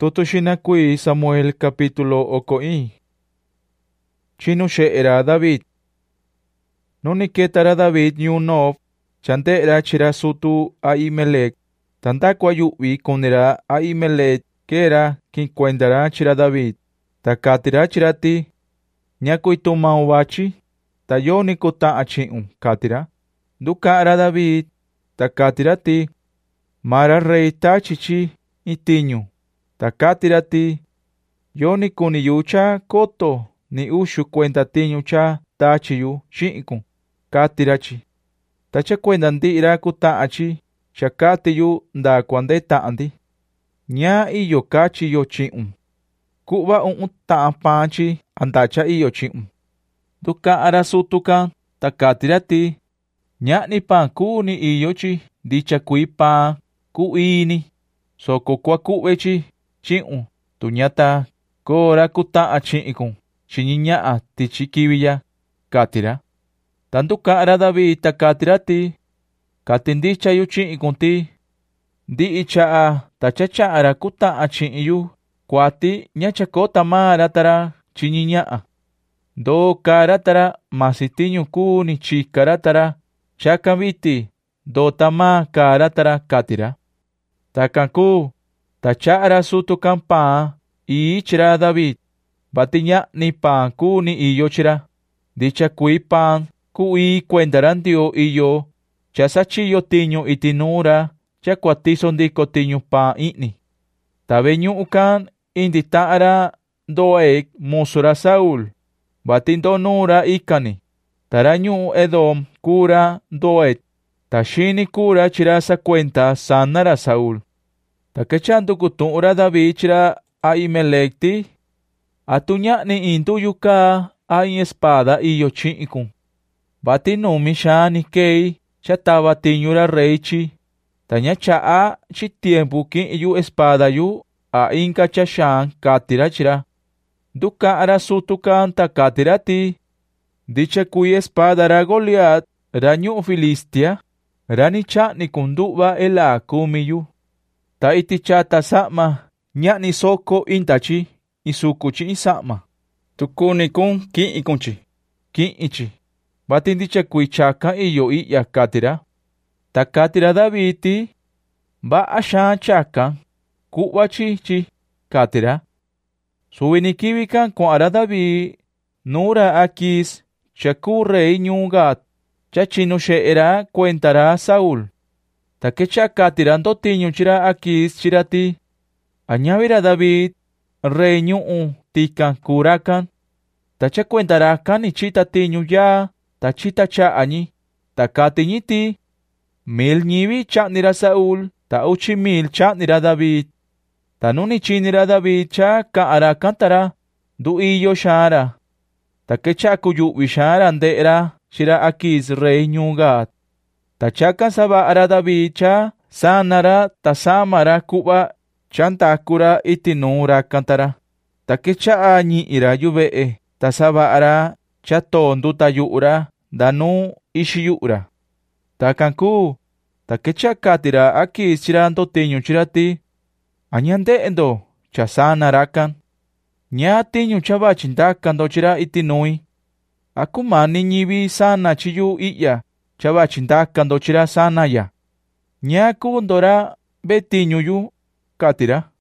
Totoxinacui Samuel capítulo ocoí. Chino she era David. No ni ketara David ni unov, chante era chira sutu Ahimelech. Tanta kwayubi konera Ahimelech que era quien cuendará chira David. Takatira chirati, nyakui maubachi, tayoni kota achiun katira. Duka era David, takatirati, mara rey tachichi itiño. Takatirati, yo ni kuniyucha koto, ni ushu cuenta tiñucha tachiyu shinkun, katirachi. Tacha cuendanti ira kutaachi, shakatiyu nda kwande taandi. Nya iyo kachi yo chiun. Kuba panchi andacha iyo chiun. Duka arasutukan, takatirati, nya ni pan ku ni iyochi, dicha kui pan ku ini. Soko kwa kuechi, chiun, tuñata, kora kuta achinkun, chiniña tichikiviya, katira. Tanto kara David takatirati, katindicha yu chinkun ti, di icha tachacha ara kuta achinyu, kwati nyachakota maratara, chiniña. Do karatara masitiñu ku ni chikaratara, chakaviti, do tama karatara katira. Takanku, tachara sutu kampa, ichira David, batiña ni pan ku ni iyochira, dicha kui pan, ku i cuendarandio iyo, chasachiyo tiño itinura, chakwatison diko tiño pan ini. Tabeñu ukan, inditara doek musura Saul, batindo nura ikani, tarañu edom kura doet, tashini kura chirasa cuenta sanara Saul. Takechandu kutura David chira Ahimelech, atuña ni induyuka ay espada iyo chinkun. Batinumi shani kei chataba tiñura reichi, taña chaa chi tiempo kin yu espada yu a inka chashan katira chira. Duka ara sutukan takatirati, dicha kui espada ra Goliat, ranyu Filistia, rani chani kunduba ela kumiyu. Ta iti chata sama, nya ni soko intachi, isukuchi isama. Tukuni kun kin ikunchi, kin ichi. Batin dicha kui chaka iyo iya katira. Ta katira Daviti, ba ashan chaka, kuwachi chi katira. Suwinikivikan kwa ara David, nura akis, chaku rey nyungat, chachino she era cuentara Saul. Takecha katirando tiño chira akis chirati. Añavira David, rey nyuu tikan kurakan. Tacha cuentarakan ichita tiño ya, tachita cha añi. Takatiñiti, 1000 ñivi chanira Saul, ta 8000 chanira David. Tanuni chinira David cha kaara kantara, du iyo shara. Takecha kuyubi shara andera, chira akis rey nyugat. Tachakan saba ara David cha sanara tasamara kuba chantakura itinura kantara. Takecha añi ira yubee tasaba ara chatondu tayura danu ishiyura. Takanku takecha katira akis chirando tiño chirati. Añandeendo chasanarakan. Nya tiño chaba chindakando chira itinui. Akumani ñivi sana chiyu iya. Chaba chindakando chira sana ya. Nya kundora betiño yu katira.